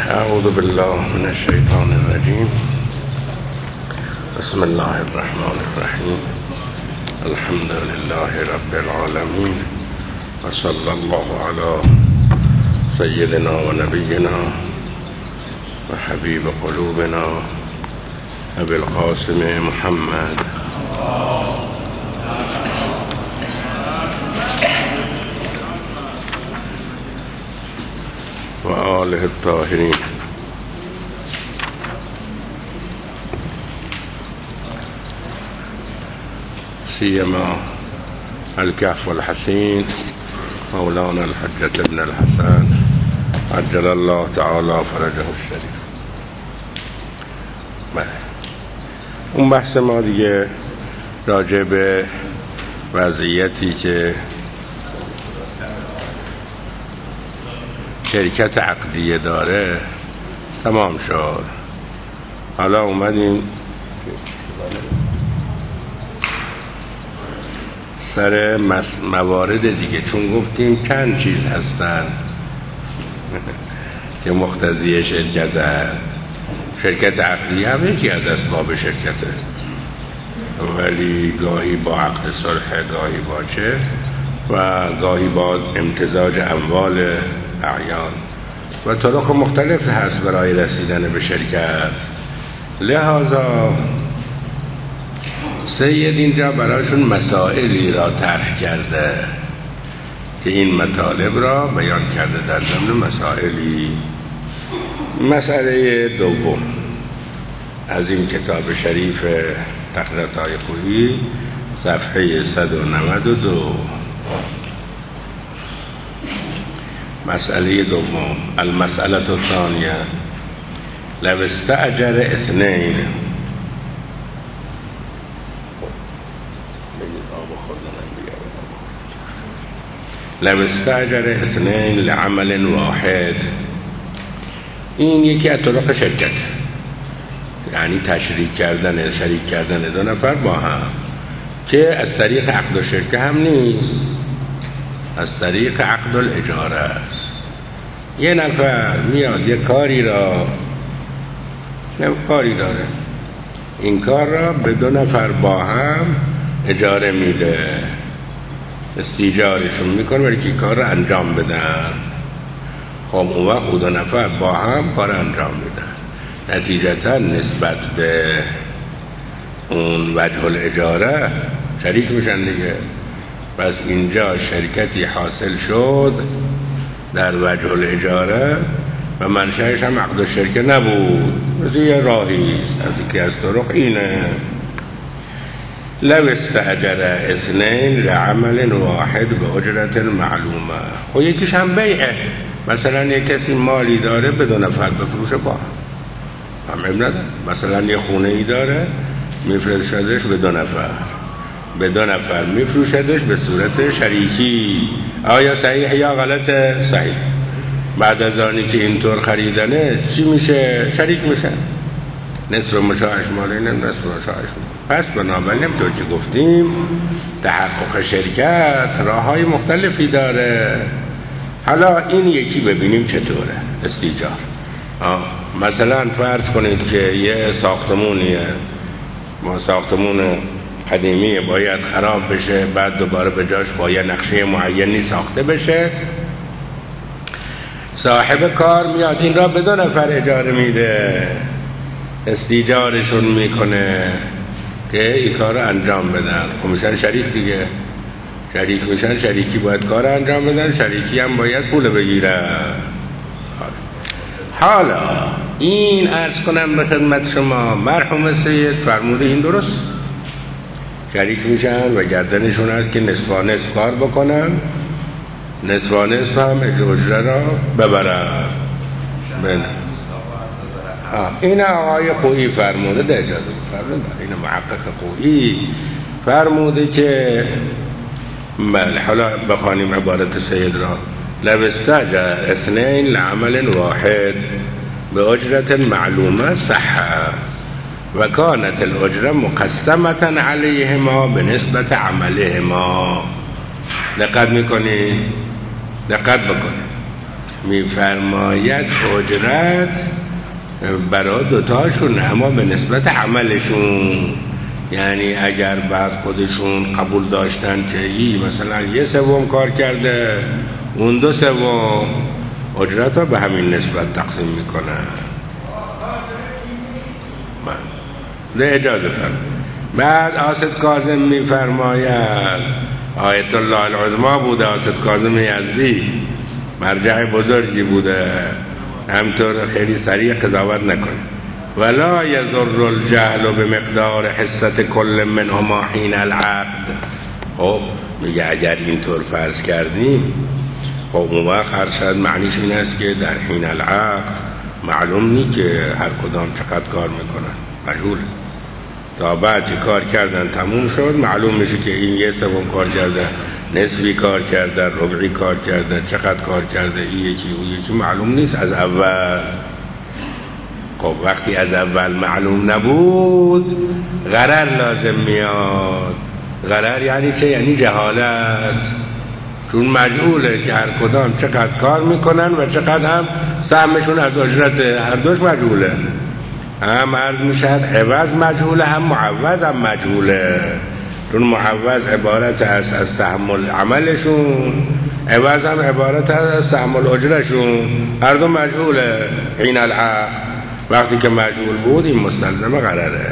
أعوذ بالله من الشيطان الرجيم. بسم الله الرحمن الرحيم. الحمد لله رب العالمين، وصلى الله على سيدنا ونبينا وحبيب قلوبنا أبي القاسم محمد وآله الطاهرين. سيما الكهف والحسين مولانا الحجة ابن الحسن عجل الله تعالى فرجه الشريف. اون بحث ما دیگه راجع به وضعیتی که شرکت عقدیه داره تمام شد. حالا اومدیم سر موارد دیگه، چون گفتیم چند چیز هستن که مقتضی شرکت هست. شرکت عقدیه هم یکی از اسباب شرکته، ولی گاهی با عقد صلح، گاهی با چه و گاهی با امتزاج اموال اعیان و طرق مختلف هست برای رسیدن به شرکت. لذا سید اینجا برایشون مسائلی را طرح کرده که این مطالب را بیان کرده در ضمن مسائلی. مسئله دوم از این کتاب شریف تقریرات کوهی، صفحه 192. مسئله دوم، المسئله الثانیه، لو استأجر اثنين لو استأجر اثنين لعمل واحد. این یکی از طرق شرکت، یعنی شریک کردن دو نفر با هم، که از طریق عقد و شرکه هم نیست، از طریق عقد الاجاره است. یه نفر میاد یه کاری داره، این کار را به دو نفر با هم اجاره میده، استیجارشون میکنه برای که کار را انجام بدن. خب اون وقت دو نفر با هم کار انجام میدن، نتیجتا نسبت به اون وجه الاجاره شریک میشن دیگه. پس اینجا شرکتی حاصل شد در وجه الاجاره و منشأش هم عقد الشرکه نبود، مثل یه راهی است از یکی از طرق اینه. لو استأجر اثنين لعمل واحد به اجرت معلومه. خب یکیش هم بیعه، مثلا یک کسی مالی داره به دو نفر بفروشه با هم نداره. مثلا یه خونه ای داره میفروشدش به دو نفر میفروشدش به صورت شریکی. آیا صحیح یا غلطه؟ صحیح. بعد از آنی که اینطور خریدنه چی میشه؟ شریک میشه، نصف مشاعش مالینه، نصف مشاعش مال. پس بنابراین همطور که گفتیم تحقق شرکت راه های مختلفی داره. حالا این یکی ببینیم چطوره استیجار. مثلا فرض کنید که یه ساختمونیه، ما ساختمون قدیمی باید خراب بشه، بعد دوباره به جاش با یه نقشه معینی ساخته بشه. صاحب کار میاد این را به دو نفر اجاره میده، استیجارشون میکنه که این کار رو انجام بدن. خب میشن شریک دیگه، شریک میشن، شریکی باید کار انجام بدن، شریکی هم باید پول بگیره. حالا این عرض کنم به خدمت شما، مرحوم سید فرموده این درست، شریک میشن و گردنشون هست که نصف نصف کار بکنن، نصف نصف هم اجره را ببرن. این آقای قویی فرموده، ده اجازه فرموده، این محقق قویی فرموده که بله. حالا بخوانیم عبارت سید را. لو استأجر اثنين لعمل واحد بأجرة معلومة صح و كانت الأجرة مقسمة عليهما بنسبة عملهما. دقت میکنی؟ دقت بکنی. میفرماید اجرت برای دوتاشون اما به نسبت عملشون. یعنی اگر بعد خودشون قبول داشتن که ای مثلا 1/3 کار کرده اون 2/3 اجرت ها به همین نسبت تقسیم میکنن. ده اجازه فرم. بعد آسد کاظم میفرماید، آیت الله العظما بوده آسد کاظم یزدی، مرجع بزرگی بوده، همطور خیلی سریع قضاوت نکنه. ولا یضر الجهل بمقدار حصة کل منهما حین العقد. خب میگه اگر اینطور فرض کردیم، خب اون وقت هر معنیش این است که در حین العقد معلوم نی که هر کدام چقدر کار میکنن، مجهول. تا بعد که کار کردن تموم شد معلوم میشه که این 1/3 کار کرده، نصفی کار کرده، ربعی کار کرده، چقدر کار کرده، این یکی اون یکی معلوم نیست از اول. خب وقتی از اول معلوم نبود غرر لازم میاد. غرر یعنی چه؟ یعنی جهالت. چون مجهوله که هر کدام چقدر کار میکنن و چقدر هم سهمشون از اجرت، هر دوش مجهوله. هم عرض میشد عوض مجهوله، هم معوض هم مجهوله. چون معوض عبارت است از سهم العملشون، عوض هم عبارت است از سهم الاجرشون، هر دو مجهوله. حین العقد وقتی که مجهول بود این مستلزم غرره.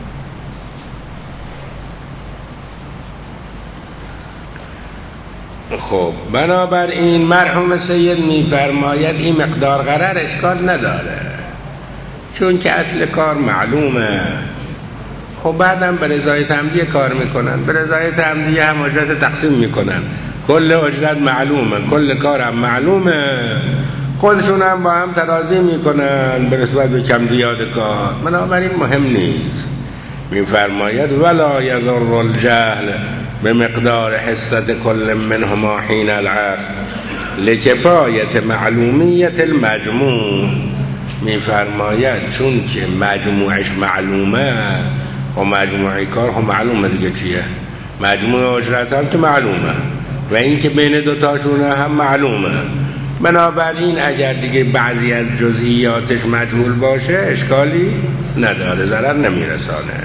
خب بنابراین مرحوم سید میفرماید این مقدار غرر اشکال نداره، چون که اصل کار معلومه. خب بعدم به رضایت همدیه کار میکنن، به رضایت همدیه هم اجرت تقسیم میکنن، کل اجرت معلومه، کل کار هم معلومه، خودشون هم با هم ترازی میکنن به نسبت به کم زیاد کار، بنابراین مهم نیست. میفرماید ولا یضر الجهل بمقدار حصة کل منهما حین العقد لکفایت معلومیت المجموع. میفرماید چون که مجموعش معلومه و مجموعی کار هم معلومه دیگه چیه، مجموع اجرت هم که معلومه و این که بین دوتاشون هم معلومه. بنابراین اگر دیگه بعضی از جزئیاتش مجهول باشه اشکالی نداره، ضرر نمیرسانه.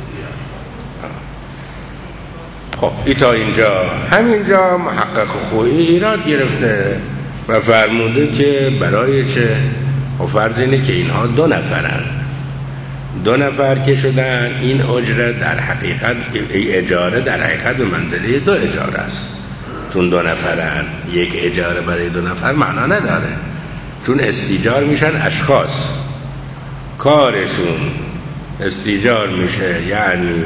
خب ای تا اینجا. همینجا محقق خویی ایراد گرفته و فرموده که برای چه؟ و فرض اینه که اینها 2 نفرن، 2 نفر که شدن، این اجره در حقیقت اجاره در حقیقت به منزله 2 اجاره است. چون 2 نفرن، یک اجاره برای 2 نفر معنا نداره، چون استیجار میشن اشخاص، کارشون استیجار میشه، یعنی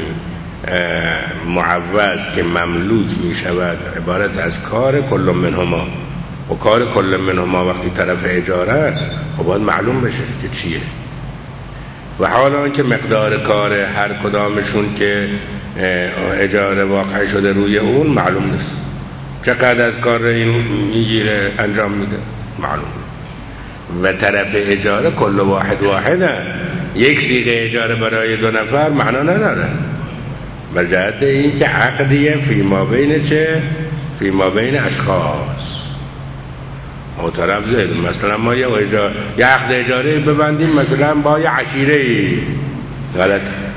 معوض که مملوک میشود عبارت از کار کل منهما. و کار کل منهما وقتی طرف اجاره است خب باید معلوم بشه که چیه. و حالا که مقدار کار هر کدامشون که اجاره واقع شده روی اون معلوم نیست، چقدر از کار این میگیره انجام میده معلوم. و طرف اجاره کل واحده، یک صیغه اجاره برای 2 نفر معنا نداره، به جهت این که عقدیه فی ما بین چه؟ فی ما بین اشخاص. طرف زید مثلا ما یه عقد اجاره ببندیم مثلا با یه عشیره، غلط.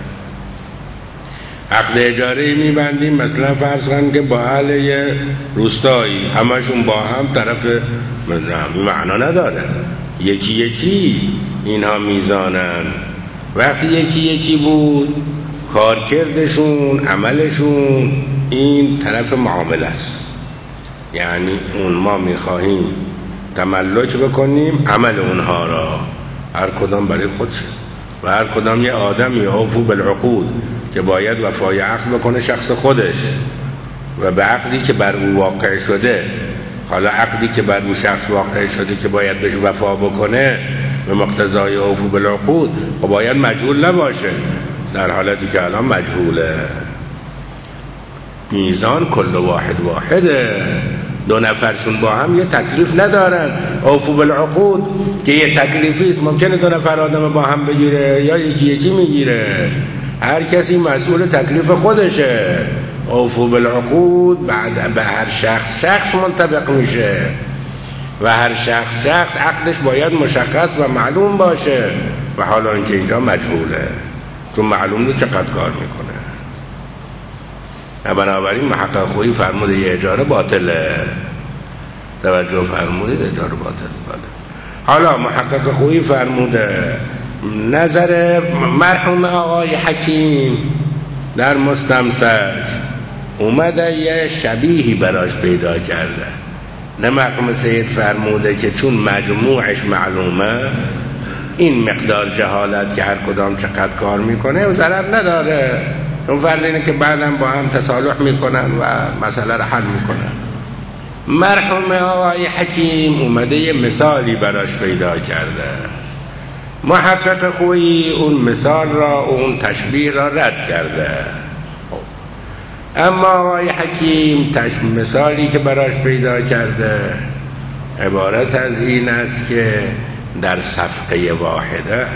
عقد اجاره میبندیم مثلا فرض کنیم که با اهل یه روستایی، همشون با هم طرف، معنا نداره، یکی یکی اینها میزانن. وقتی یکی یکی بود کارکردشون، عملشون این طرف معامله است، یعنی اون ما میخواهیم تملک بکنیم عمل اونها را، هر کدام برای خودش و هر کدام یه آدم یعفو بالعقود که باید وفای عقد بکنه شخص خودش و به عقدی که بر او واقع شده. حالا عقدی که بر او شخص واقع شده که باید بهش وفا بکنه به مقتضای یعفو بالعقود و باید مجهول نباشه، در حالتی که الان مجهوله. میزان کل واحده، 2 نفرشون با هم یه تکلیف ندارن. اوفو بالعقود که یه تکلیفی است، ممکنه 2 نفر آدم با هم بگیره یا یکی یکی میگیره، هر کسی مسئول تکلیف خودشه. اوفو بالعقود بعد به هر شخص منطبق میشه. و هر شخص عقدش باید مشخص و معلوم باشه و حالا اینکه اینجا مجهوله چون معلوم نیست چقدر کار میکنه. بنابراین محقق خویی فرموده یه اجاره باطله. توجه فرمودید اجاره باطله. بله. حالا محقق خویی فرموده نظر مرحوم آقای حکیم در مستمسک اومده یه شبیهی براش پیدا کرده. نه مرحوم سید فرموده که چون مجموعش معلومه این مقدار جهالت که هر کدام چقدر کار میکنه و ضرر نداره، اون فرض اینه که بعدم با هم تصالح میکنن و مسئله رو حل میکنن. مرحوم آقای حکیم اومده یه مثالی براش پیدا کرده. محقق خویی اون مثال را اون تشبیه را رد کرده. اما آقای حکیم مثالی که براش پیدا کرده عبارت از این است که در صفقه واحده،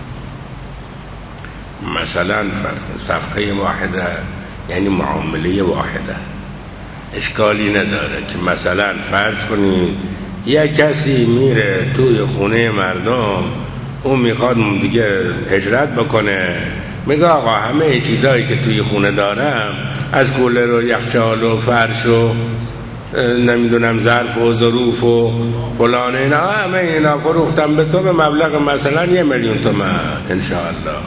مثلا صفقه واحده یعنی معامله واحده، اشکالی نداره که مثلا فرض کنید یک کسی میره توی خونه مردم، اون میخواد دیگه هجرت بکنه، میگه آقا همه چیزایی که توی خونه دارم از کولر و یخچال و فرش و نمیدونم ظرف و ظروف و فلان اینا همه اینا فروختم به تو به مبلغ مثلا 1,000,000 تومان انشاءالله.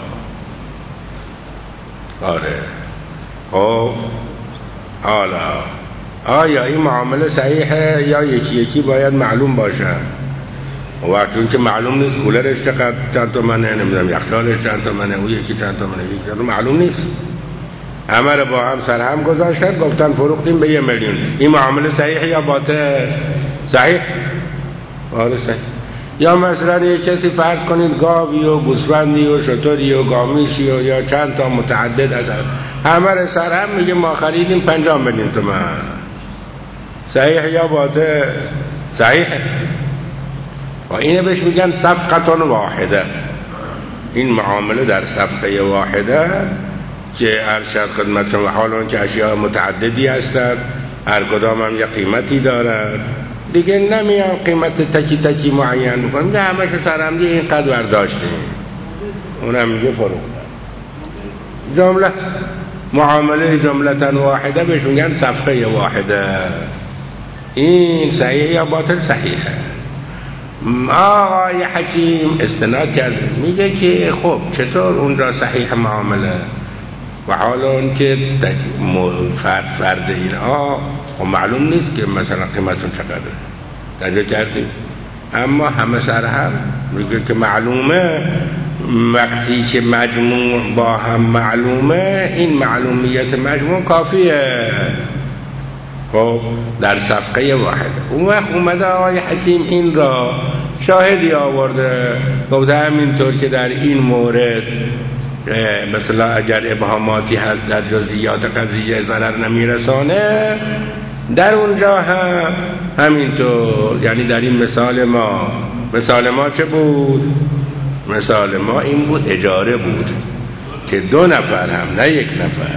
آره خب حالا آیا این معامله صحیحه یا یکی باید معلوم باشه؟ و وقتی که معلوم نیست کولرش چند تومنه، نمیدونم یخچالش چند تومنه، او یکی چند تومنه، یکی معلوم نیست، همه رو با هم سرهم گذاشتن گفتن فروختیم به 1,000,000. این معامله صحیح یا باطل؟ صحیح. آره صحیح. یا مثلا یک کسی فرض کنید گاوی و گوسفندی و شتری و گامیشی و یا چند تا متعدد از همه رو سرهم میگه ما خریدیم 50,000,000 تومان. صحیح یا باطل؟ صحیح. و اینه بهش میگن صفقه واحده. این معامله در صفقه واحده که ارشد خدمتشون، حالا که اشیاء متعددی هستند هر کدام هم یه قیمتی دارن دیگه، نمیان قیمت تکی معین میکنن، میگه همش سرهم دیگه اینقدر برداشتیم، اونم میگه فروختن. جمله معامله جملتن واحده بهش میگن صفقه واحده. این صحیح یا باطل؟ صحیحه. آقای حکیم استناد کرده میگه که خب چطور اونجا صحیح معامله و حالا اون که فرد این خب معلوم نیست که مثلا قیمتون چقدره، توجه کردیم؟ اما همه سر هم میگه که معلومه، وقتی که مجموع با هم معلومه این معلومیت مجموع کافیه. خب در صفقه واحده. اون وقت اومده آقای حکیم این را شاهدی آورده، گفته همینطور که در این مورد مثلا اگر ابهاماتی هست در جزئیات قضیه ضرر نمیرسانه، در اونجا هم همینطور. یعنی در این مثال ما چه بود؟ مثال ما این بود اجاره بود که 2 نفر هم نه 1 نفر.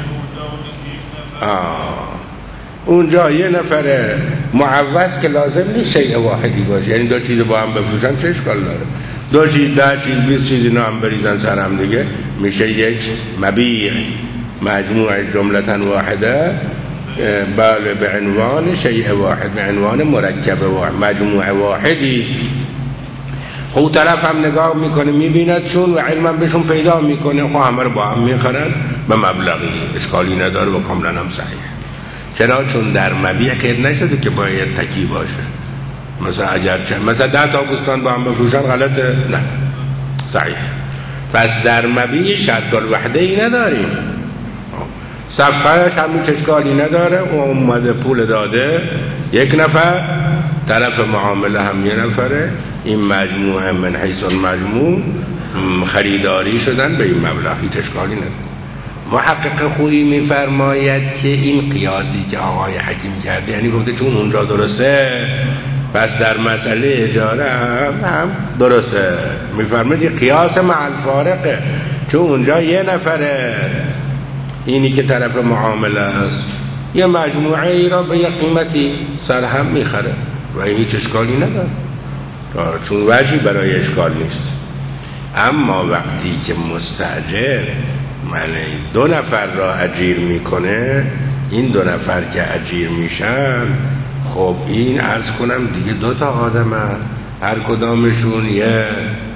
اونجا 1 نفر معوض که لازم نیست شیء واحدی باشه، یعنی 2 چیز با هم بفروشن چه اشکال داره؟ 2 چیز 10 چیز 20 چیز اینا هم بریزن سر هم دیگه میشه یک مبیع مجموعه جملتن واحده، بله به عنوان شیء واحد، به عنوان مرکب واحد، مجموعه واحدی. خود طرف هم نگاه میکنه میبیندشون و علما بهشون پیدا میکنه، خب همه رو با هم میخرن به مبلغی، اشکالی نداره و کاملا هم صحیح. چرا؟ چون در مبیع قید نشده که باید تکی باشه. مثلا 10 تا گوسفند با هم بفروشن غلطه؟ نه، صحیح. پس در مبیع شرط الوحده ای نداریم. صفقهش هم اشکالی نداره، و اومده پول داده 1 نفر، طرف معامله هم 1 نفره، این مجموعه من حیث المجموع خریداری شدن به این مبلغ، هیچ اشکالی نداره. محقق خویی میفرماید که این قیاسی که آقای حکیم کرده، یعنی گفته چون اونجا درسته پس در مسئله اجاره هم درسته. میفرماید قیاس مع الفارقه، چون اونجا 1 نفره، اینی که طرف معامله است یه مجموعه ای را به یه قیمتی سرهم میخره، و هیچ اشکالی نداره، چون وجهی برای اشکال نیست. اما وقتی که مستاجر دو نفر را اجیر میکنه، این دو نفر که اجیر میشن، خب این عرض کنم دیگه دو تا آدم هست، هر کدامشون یه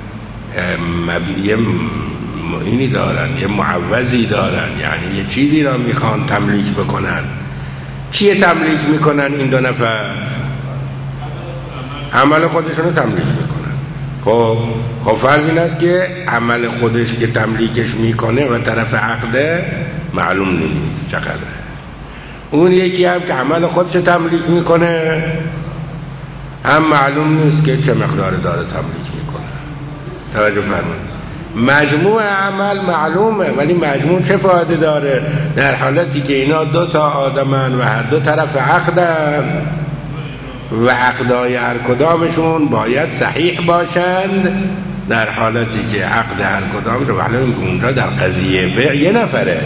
اینی دارن، یه معوضی دارن، یعنی یه چیزی را میخوان تملیک بکنن. چیه تملیک میکنن این دو نفر؟ عمل خودشون رو تملیک میکنن. خب فرض این است که عمل خودش که تملیکش میکنه و طرف عقده معلوم نیست چقدره. اون یکی هم که عمل خودش تملیک میکنه هم معلوم نیست که چه مقدار داره تملیک میکنه. توجه فرمایید. مجموع عمل معلومه، ولی مجموع چه فایده داره در حالتی که اینا دو تا آدمن و هر دو طرف عقدن و عقدای هر کدامشون باید صحیح باشند، در حالتی که عقد هر کدام رو ولی اونجا در قضیه بیع یه نفره.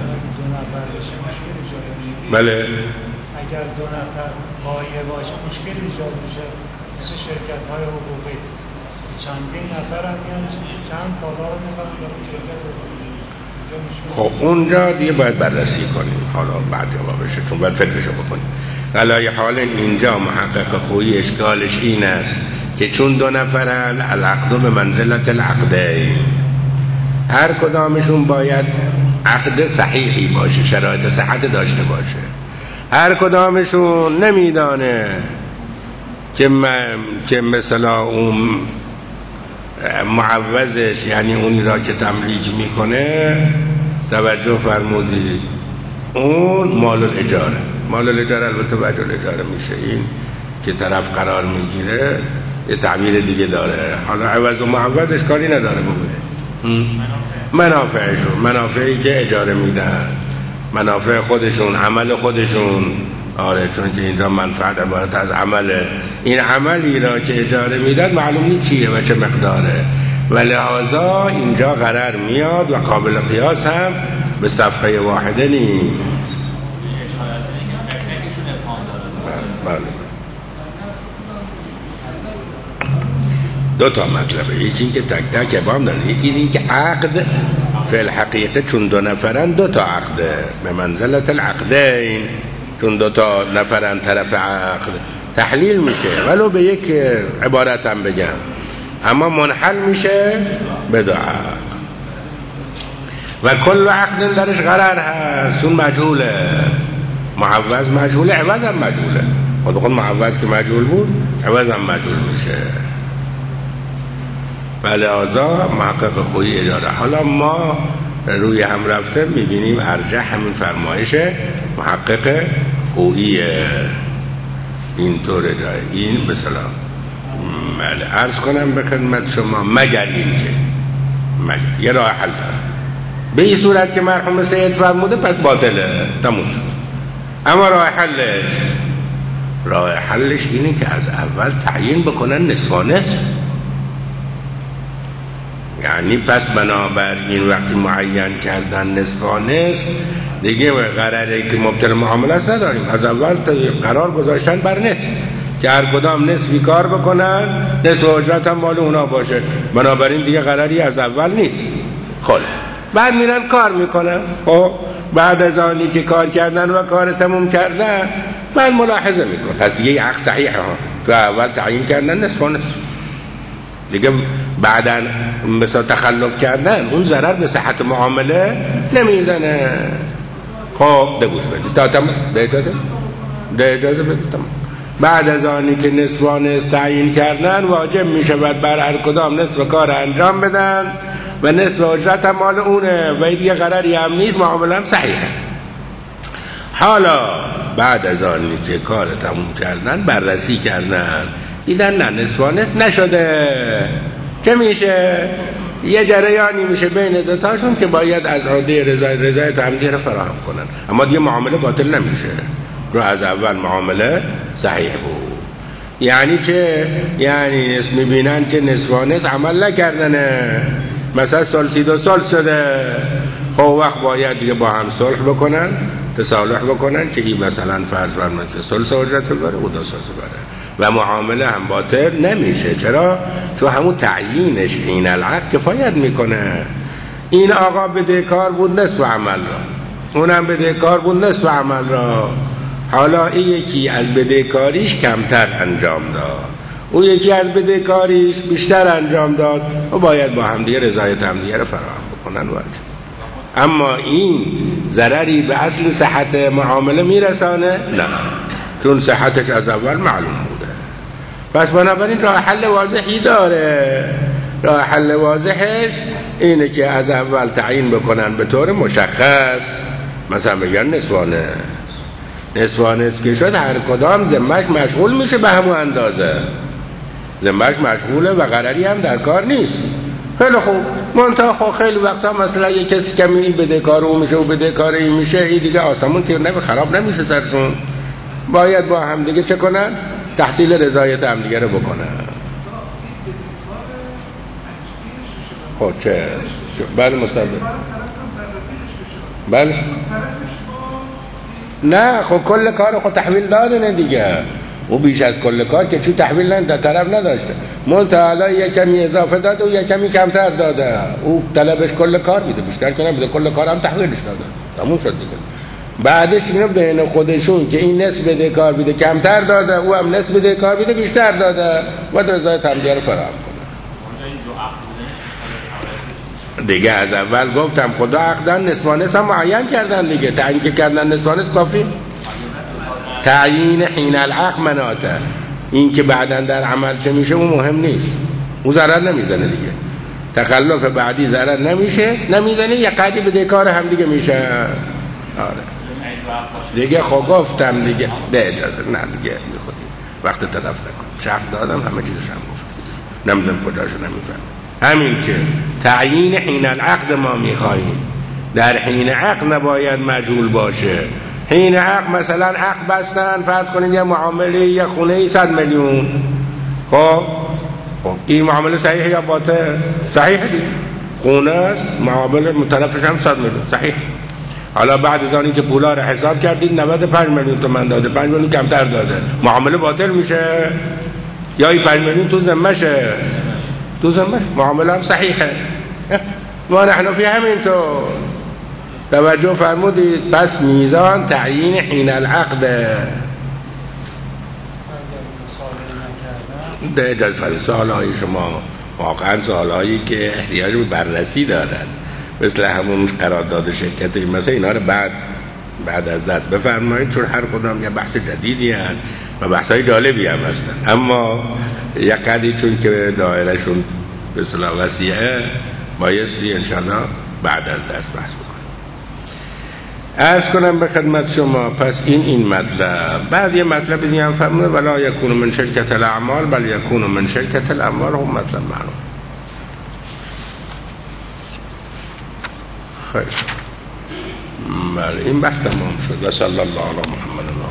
بله اگر دو نفر پایه باشه مشکل ایجاد میشه، مثل شرکت های حقوقی چندین نفر هم میان چند کالا رو میخوان برای شرکت حقوقی. خب اونجا دیگه باید بررسی کنیم، حالا بعد جوابشه، چون باید فکرشو بکنیم. علای حال اینجا محقق خویی اشکالش این است که چون دو نفرن، العقد به منزلت العقده، هر کدامشون باید عقد صحیحی باشه، شرایط صحت داشته باشه. هر کدامشون نمیدانه که مثلا اون معوضش، یعنی اونی را که تملیک میکنه، توجه فرمودید، اون مال الاجاره. مال الاجاره البته بعد الاجاره میشه، این که طرف قرار میگیره یه تعبیر دیگه داره. حالا عوض و معوضش کاری نداره. منافعی که اجاره میدن، منافع خودشون، عمل خودشون. آره، چون که اینجا منفعت عبارت از عمله. این عملی را که اجاره میدن معلوم نیست چیه و چه مقداره، و لحاظا اینجا غرر میاد و قابل قیاس هم به صفحه واحده نیست. بله. دو تا مطلبه، یکی این که تک تک ابهام داره، یکی این که عقد فی الحقیقه چون دو نفرن دو تا عقده به منزلت العقدین، چون دو تا نفرن طرف عقد تحلیل میشه، ولو به یک عبارت هم بگم، اما منحل میشه به دو عقد. و کل عقد درش غرر هست، چون مجهوله، معوض مجهوله، عوض هم مجهوله. خود معوض که مجهول بود، عوض هم مجهول میشه. بله، آزا محقق خویی اجاره. حالا ما روی هم رفته میبینیم ارجح همین فرمایش محقق خوییه، اینطور جای این مثلا. بله، عرض کنم به خدمت شما، مگر این که یه راه حل داره به این صورت که مرحوم سید فرموده، پس باطله، تموم شد. اما راه حلش اینه که از اول تعیین بکنن نصفانصف. یعنی پس بنابراین وقتی معین کردن نصفانصف، دیگه قراره که مبطل معامله است نداریم. از اول قرار گذاشتن بر نصف که هر کدام نصفی کار بکنن، نصف اجرت هم مال اونا باشه. بنابراین دیگه قراری از اول نیست. خب بعد میرن کار میکنن. خب بعد از آنی که کار کردن و کار تموم کردن، من ملاحظه میکنم پس دیگه عقد صحیحه ها، تو اول تعیین کردن نصفانصف، دیگه بعدن مثلا تخلف کردن، اون ضرر به صحت معامله نمیزنه. خب دگوش بدید تا تمام، ده اجازه بدید تمام. بعد از آنی که نصفانصف تعیین کردن، واجب میشود بر هر کدام نصف کار انجام بدن و نصف اجرت هم مال اونه و دیگه قراری هم نیست، معامله هم صحیحه. حالا بعد از آنی که کار تموم کردن، بررسی کردن، دیدن نه نصفانصف نشده، چه میشه؟ یه جریانی میشه بین دوتاشون که باید از عهده رضای همدیگه رو فراهم کنن، اما دیگه معامله باطل نمیشه، رو از اول معامله صحیح بود. یعنی چه؟ یعنی میبینن که نصفانصف عمل نکردنه، مثلا ثلثی 2 ثلث شده، خب وقت باید دیگه با هم صلح بکنن، تصالح بکنن که این مثلا فرض فرمایید که ثلث اجرت ببره و 2 ثلث ببره. و معامله هم باطل نمیشه. چرا؟ چون همون تعیینش حین العقد کفایت میکنه. این آقا بدهکار بود نصف عمل را، اونم بدهکار بود نصف عمل را. حالا این یکی از بدهکاریش کمتر انجام داد، اون یکی از بدهکاریش بیشتر انجام داد و باید با همدیگه رضایت همدیگه رو فراهم بکنن. اما این ضرری به اصل صحت معامله میرسانه؟ نه، چون صحتش از اول معلوم بوده. پس بنابراین راه حل واضحی داره. راه حل واضحش اینه که از اول تعیین بکنن به طور مشخص، مثلا بگن نصفانه است که شد، هر کدام ذمه‌اش مشغول میشه به همون اندازه، ذمه‌اش مشغوله و قراری هم در کار نیست. خیلی خوب، منتها خیلی وقتا مثلا یه کسی کمی این بدهکار اون میشه و بدهکار این میشه، این دیگه آسمون تیر خراب نمیشه سرشون. باید با هم دیگه چه کنن؟ تحصیل رضایت هم دیگه رو بکنن. خب چه؟ بله مستقبل. بله نه، خب کل کار خود تحویل دادنه دیگه. او بیش از کل کار که چی تحویل نه طرف نداشته، منتها حالا یک کمی اضافه داده و یک کمی کمتر داده. او طلبش کل کار میده، بیشتر که نمیده، کل کار هم تحویلش داده، تموم شد دیگه. بعدش اینو بین خودشون که این نصف بده کار بیده کمتر داده، او هم نصف بده کار بیده بیشتر داده و رضایت هم دیگه رو فراهم کنه. دیگه از اول گفتم خدا عقدن نصفانه هم معین کردن دیگه، تعیین که کردن نصفانه کافی. تعیین حین العقد مناته، این که بعداً در عمل چه میشه اون مهم نیست، اون ضرر نمیزنه دیگه. تخلف بعدی ضرر نمیزنه، یه قدری به کار هم دیگه میشه. آره دیگه خب گفتم دیگه به اجازه نه دیگه میخودی وقت تلف نکن، شرح دادم همه چیزش هم گفت، نمیدونم کجاشو نمیفهم. همین که تعیین حین العقد ما میخواییم، در حین عقد نباید مجهول باشه. حین عقد مثلا عقد بستن، فرض کنید یه معامله یه خونه 100 میلیون، خب این معامله صحیح یا باطل؟ صحیح دیگه، خونه است، معامله متلفش هم 100 میلیون، صحیح. حالا بعد از آنی که پولا رو حساب کردید 95 میلیون تومان داده، 5 میلیون کمتر داده، معامله باطل میشه یا این 5 میلیون تو ذمه‌شه؟ تو ذمه‌ش، معامله هم صحیحه. ما نحن فی همینطور توجه فرمودید. پس میزان تعیین حین العقد ده جز سوالهای شما واقعا سوالهایی که احتیاج به بررسی دارد، مثل همون قرارداد شرکت مثلا اینا رو بعد از دست بفرمایید، چون هر کدام یه بحث جدیدی هست و بحثای جالبی هم هستن، اما یک قدری چون که دایرهشون به اصطلاح وسیعه بایستی انشاءالله بعد از درس بحث بکنیم. عرض کنم به خدمت شما پس این مطلب. بعد یه مطلب دیگه هم فرموده ولا یکون من شرکت الاعمال بل یکون من شرکت الاموال، هم مطلب معلوم. خیلی بله این بحث تمام شد و صلی الله علی محمد.